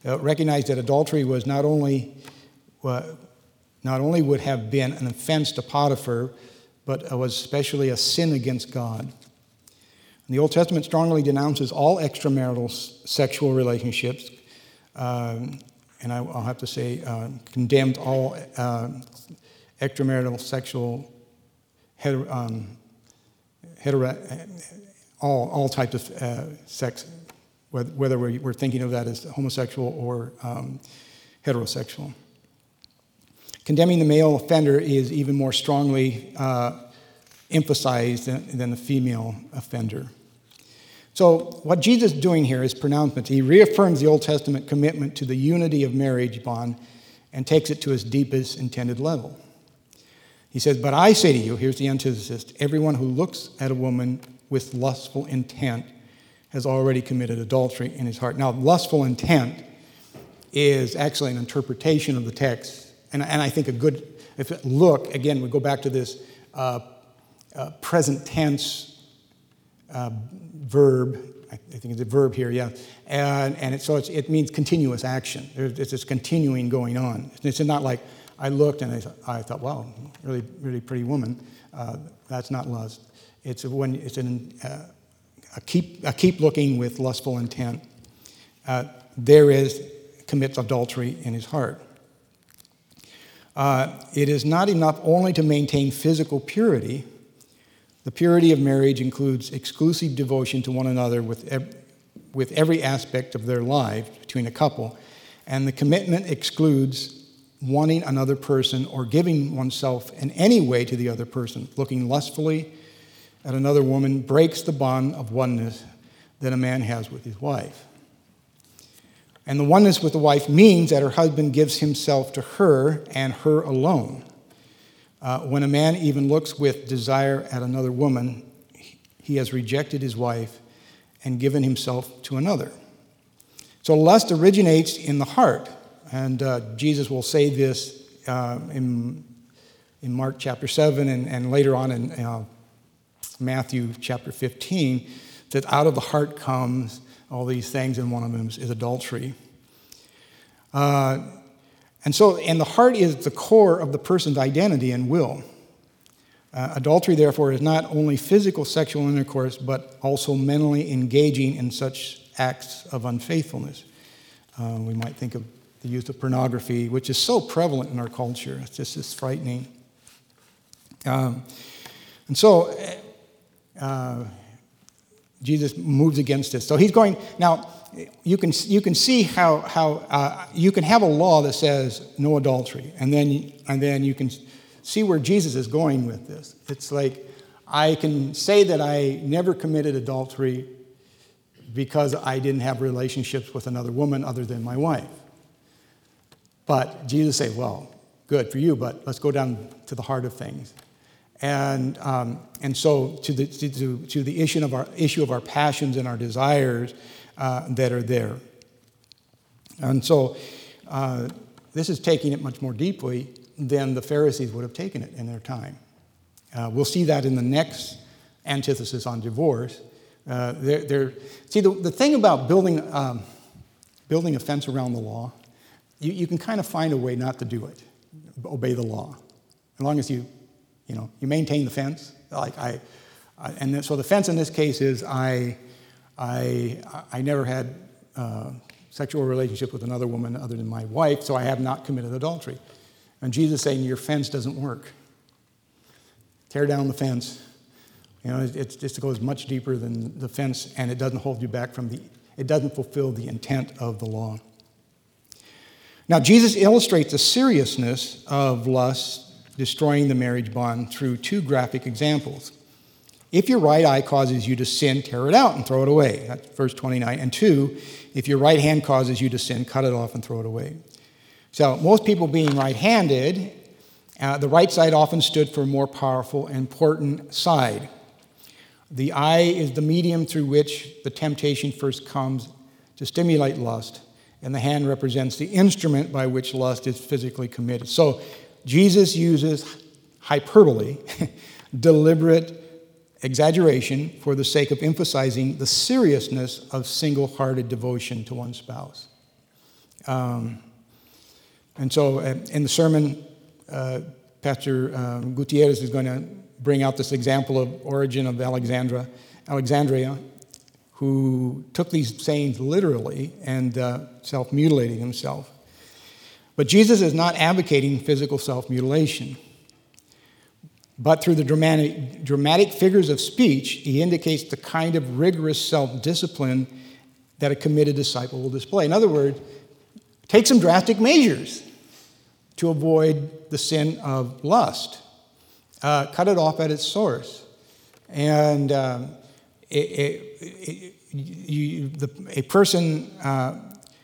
uh, recognized that adultery was not only uh, not only would have been an offense to Potiphar, but was especially a sin against God. And the Old Testament strongly denounces all extramarital s- sexual relationships, um, and I, I'll have to say uh, condemned all uh, extramarital sexual hetero, um, hetero, all all types of uh, sex, whether, whether we're, we're thinking of that as homosexual or um, heterosexual. Condemning the male offender is even more strongly uh, emphasized than, than the female offender. So what Jesus is doing here is pronouncement. He reaffirms the Old Testament commitment to the unity of marriage bond and takes it to its deepest intended level. He says, but I say to you, here's the antithesis, everyone who looks at a woman with lustful intent has already committed adultery in his heart. Now, lustful intent is actually an interpretation of the text. And, and I think a good, if it, look, again, we go back to this uh, uh, present tense uh, verb. I think it's a verb here, yeah. And, and it, so it's, it means continuous action. There's, it's this continuing going on. It's not like I looked and I thought, I thought wow, really, really pretty woman. Uh, that's not lust. It's when it's an, uh, a keep a keep looking with lustful intent. Uh, there is commits adultery in his heart. Uh, it is not enough only to maintain physical purity. The purity of marriage includes exclusive devotion to one another with, ev- with every aspect of their life between a couple, and the commitment excludes wanting another person or giving oneself in any way to the other person. Looking lustfully at another woman breaks the bond of oneness that a man has with his wife. And the oneness with the wife means that her husband gives himself to her and her alone. Uh, when a man even looks with desire at another woman, he has rejected his wife and given himself to another. So lust originates in the heart. And uh, Jesus will say this uh, in, in Mark chapter seven and, and later on in uh, Matthew chapter fifteen, that out of the heart comes all these things, and one of them is adultery. Uh, and so, and the heart is the core of the person's identity and will. Uh, adultery, therefore, is not only physical sexual intercourse, but also mentally engaging in such acts of unfaithfulness. Uh, we might think of the use of pornography, which is so prevalent in our culture. It's just it's frightening. Um, and so, uh, Jesus moves against this. So he's going, now, you can you can see how, how uh, you can have a law that says no adultery, and then, and then you can see where Jesus is going with this. It's like, I can say that I never committed adultery because I didn't have relationships with another woman other than my wife. But Jesus said, well, good for you, but let's go down to the heart of things. And um, and so to the to, to the issue of our issue of our passions and our desires uh, that are there. And so uh, this is taking it much more deeply than the Pharisees would have taken it in their time. Uh, we'll see that in the next antithesis on divorce. Uh, they're, they're, see, the, the thing about building um, building a fence around the law, you, you can kind of find a way not to do it, obey the law, as long as you. You know, you maintain the fence. Like I, I and so the fence in this case is I, I, I never had uh, sexual relationship with another woman other than my wife, so I have not committed adultery. And Jesus is saying your fence doesn't work. Tear down the fence. You know, it, it just goes much deeper than the fence, and it doesn't hold you back from the. It doesn't fulfill the intent of the law. Now, Jesus illustrates the seriousness of lust destroying the marriage bond through two graphic examples. If your right eye causes you to sin, tear it out and throw it away. That's verse twenty-nine. And two, if your right hand causes you to sin, cut it off and throw it away. So most people being right-handed, uh, the right side often stood for a more powerful and important side. The eye is the medium through which the temptation first comes to stimulate lust, and the hand represents the instrument by which lust is physically committed. So Jesus uses hyperbole, deliberate exaggeration for the sake of emphasizing the seriousness of single-hearted devotion to one's spouse. Um, and so uh, in the sermon, uh, Pastor um, Gutierrez is going to bring out this example of Origen of Alexandria, Alexandria, who took these sayings literally and uh, self-mutilating himself. But Jesus is not advocating physical self-mutilation. But through the dramatic, dramatic figures of speech, he indicates the kind of rigorous self-discipline that a committed disciple will display. In other words, take some drastic measures to avoid the sin of lust. Uh, cut it off at its source. And um, it, it, it, you, the, a person, uh,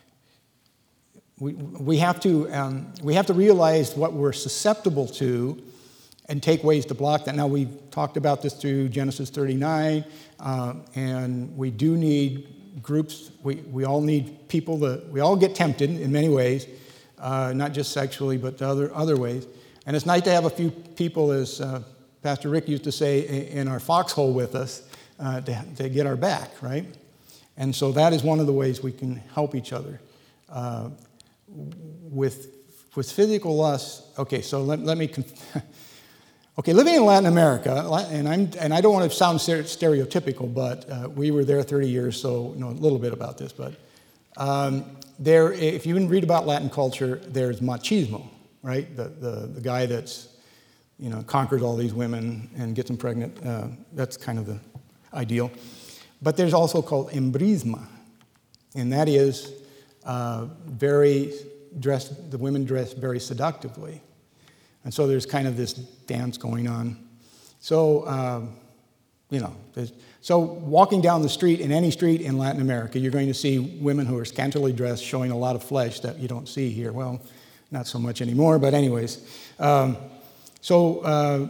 we, we, have to, um, we have to realize what we're susceptible to and take ways to block that. Now, we've talked about this through Genesis thirty-nine, uh, and we do need groups. We, we all need people that, we all get tempted in many ways, uh, not just sexually, but other, other ways. And it's nice to have a few people, as uh, Pastor Rick used to say, in our foxhole with us uh, to, to get our back, right? And so that is one of the ways we can help each other. Uh, with, with physical lust, okay, so let, let me... Conf- Okay, living in Latin America, and I'm and I don't want to sound stereotypical, but uh, we were there thirty years, so know a little bit about this. But um, there, if you read about Latin culture, there's machismo, right? The the, the guy that's you know conquers all these women and gets them pregnant. Uh, that's kind of the ideal. But there's also called embrisma, and that is uh, very dressed. The women dress very seductively. And so there's kind of this dance going on. So, um, you know, so walking down the street, in any street in Latin America, you're going to see women who are scantily dressed showing a lot of flesh that you don't see here. Well, not so much anymore, but anyways. Um, so uh,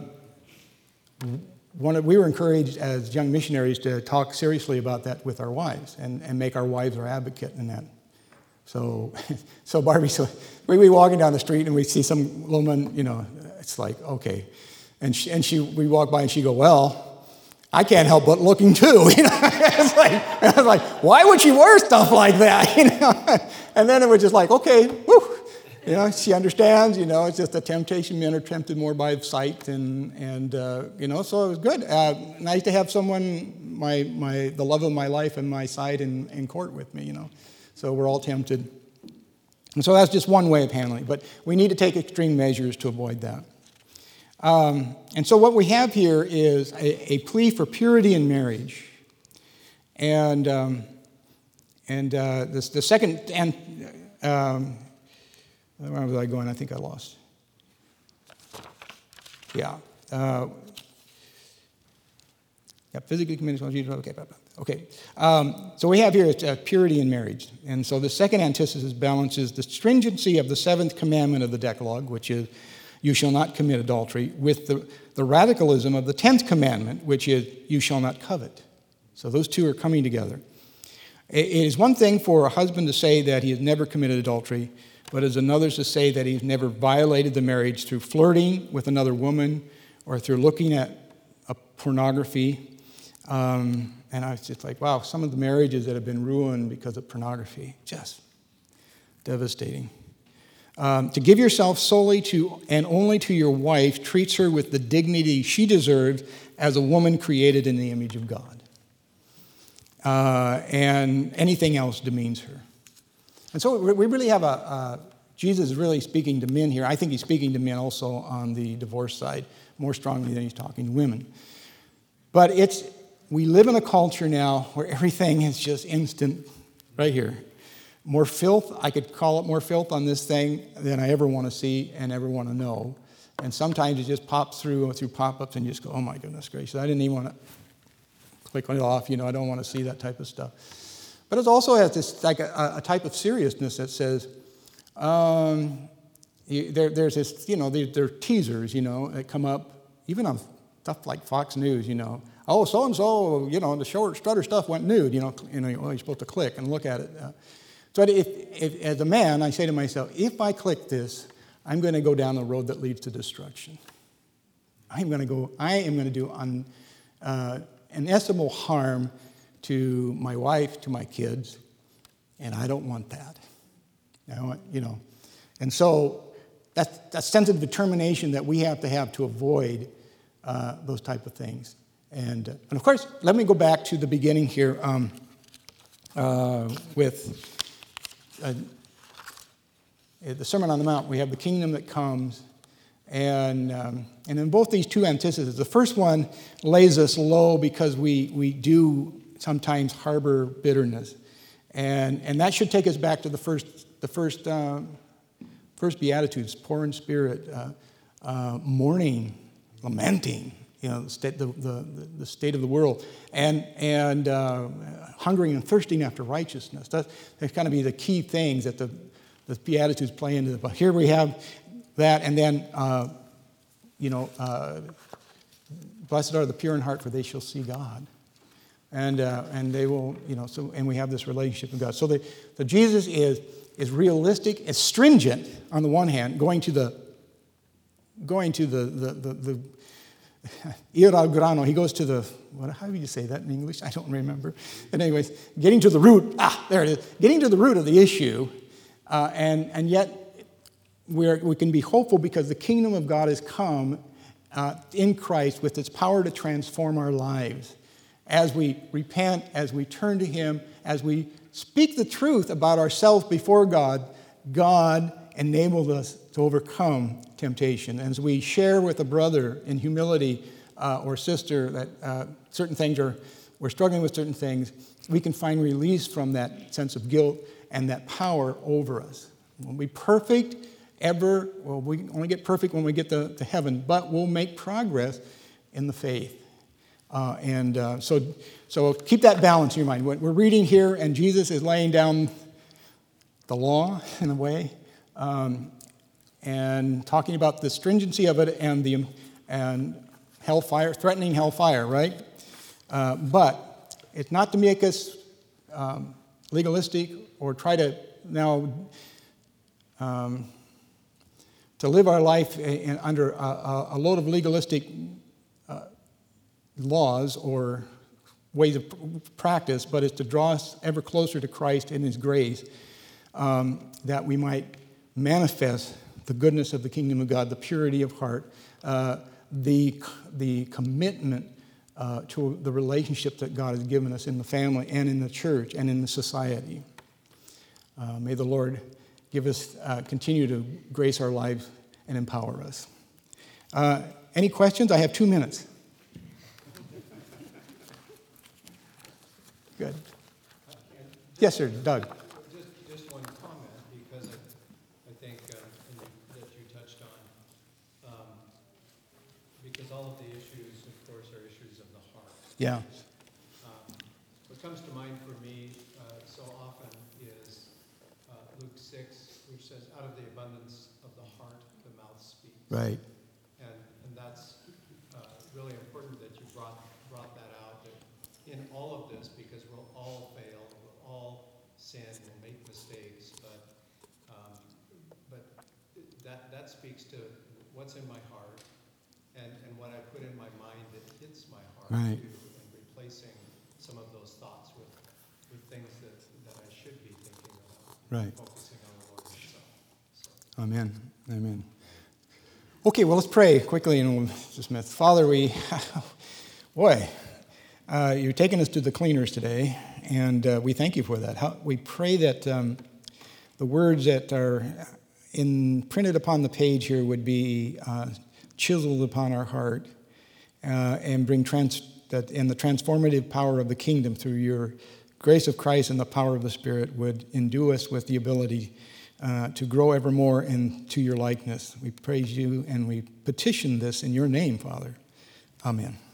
one of, we were encouraged as young missionaries to talk seriously about that with our wives and, and make our wives our advocate in that. So, so Barbie, so we be walking down the street and we see some woman, you know, it's like, okay. And she, and she, we walk by and she go, well, I can't help but looking too. You know, it's like, I was like, why would she wear stuff like that? You know, and then it was just like, okay, whew. You know, she understands, you know, it's just a temptation. Men are tempted more by sight and, and uh, you know, so it was good. Uh, nice to have someone, my, my, the love of my life and my side in, in court with me, you know. So we're all tempted. And so that's just one way of handling it. But we need to take extreme measures to avoid that. Um, and so what we have here is a, a plea for purity in marriage. And um, and uh, this, the second, and um, where was I going? I think I lost. Yeah. Uh, yeah, physically committed. Okay, okay. Um, so we have here uh, purity in marriage. And so the second antithesis balances the stringency of the seventh commandment of the Decalogue, which is, you shall not commit adultery, with the, the radicalism of the tenth commandment, which is, you shall not covet. So those two are coming together. It, it is one thing for a husband to say that he has never committed adultery, but it is another to say that he's never violated the marriage through flirting with another woman or through looking at a pornography. Um, and I was just like, wow, some of the marriages that have been ruined because of pornography, just devastating. Um, to give yourself solely to and only to your wife treats her with the dignity she deserves as a woman created in the image of God. Uh, and anything else demeans her. And so we really have a, uh, Jesus is really speaking to men here. I think he's speaking to men also on the divorce side more strongly than he's talking to women. But it's, we live in a culture now where everything is just instant right here. More filth, I could call it more filth on this thing than I ever want to see and ever want to know. And sometimes it just pops through through pop-ups and you just go, oh my goodness gracious, I didn't even want to click it off, you know, I don't want to see that type of stuff. But it also has this, like a, a type of seriousness that says, um, you, there, there's this, you know, there, there are teasers, you know, that come up, even on stuff like Fox News, you know. Oh, so-and-so, you know, the short strutter stuff went nude, you know, you know, well, you're supposed to click and look at it. Uh, so if, if, as a man, I say to myself, if I click this, I'm going to go down the road that leads to destruction. I'm going to go, I am going to do un, uh, inestimable harm to my wife, to my kids, and I don't want that. You know, you know. And so that's that sense of determination that we have to have to avoid uh, those type of things. And, uh, and of course, let me go back to the beginning here um, uh, with uh, the Sermon on the Mount. We have the kingdom that comes. And um, and in both these two antitheses, the first one lays us low because we, we do sometimes harbor bitterness. And and that should take us back to the first the first uh, first Beatitudes: poor in spirit, uh, uh, mourning, lamenting, you know, the state the, the, the state of the world, and and uh, hungering and thirsting after righteousness. That that's kind of be the key things that the the Beatitudes play into. But here we have that, and then uh, you know, uh, blessed are the pure in heart, for they shall see God. And uh, and they will, you know, so and we have this relationship with God. So the, the Jesus is is realistic, is stringent on the one hand, going to the going to the the the, the ir al grano. He goes to the what? How do you say that in English? I don't remember. But anyways, getting to the root. Ah, there it is. Getting to the root of the issue, uh, and and yet we're we can be hopeful because the kingdom of God has come uh, in Christ with its power to transform our lives. As we repent, as we turn to Him, as we speak the truth about ourselves before God, God enables us to overcome temptation. As we share with a brother in humility uh, or sister that uh, certain things are, we're struggling with certain things, we can find release from that sense of guilt and that power over us. We'll be perfect ever, well, we only get perfect when we get to, to heaven, but we'll make progress in the faith. Uh, and uh, so, so keep that balance in your mind. We're reading here, and Jesus is laying down the law in a way, um, and talking about the stringency of it and the and hellfire, threatening hellfire, right? Uh, but it's not to make us um, legalistic or try to now um, to live our life in, under a, a load of legalistic laws or ways of practice, but it's to draw us ever closer to Christ in His grace, um, that we might manifest the goodness of the kingdom of God, the purity of heart, uh, the, the commitment uh, to the relationship that God has given us in the family and in the church and in the society. Uh, may the Lord give us, uh, continue to grace our lives and empower us. Uh, any questions? I have two minutes. Good. Yes, sir, Doug. Just, just one comment, because I, I think uh, that you touched on, um, because all of the issues, of course, are issues of the heart. Yeah. Um, what comes to mind for me uh, so often is uh, Luke six, which says, "Out of the abundance of the heart, the mouth speaks." Right. And and that's uh, really important that you brought brought that out. That in all of this, because we'll all fail, we'll all sin, we'll make mistakes, but um, but that that speaks to what's in my heart, and, and what I put in my mind that hits my heart, right. too, and replacing some of those thoughts with, with things that, that I should be thinking about, right. focusing on the Lord Himself. So. Amen. Amen. Okay, well, let's pray quickly, and we'll dismiss. Father, we, boy, Uh, you're taking us to the cleaners today, and uh, we thank you for that. How, we pray that um, the words that are in, printed upon the page here would be uh, chiseled upon our heart uh, and bring trans, that, and the transformative power of the kingdom through your grace of Christ and the power of the Spirit would endue us with the ability uh, to grow ever more into your likeness. We praise you and we petition this in your name, Father. Amen.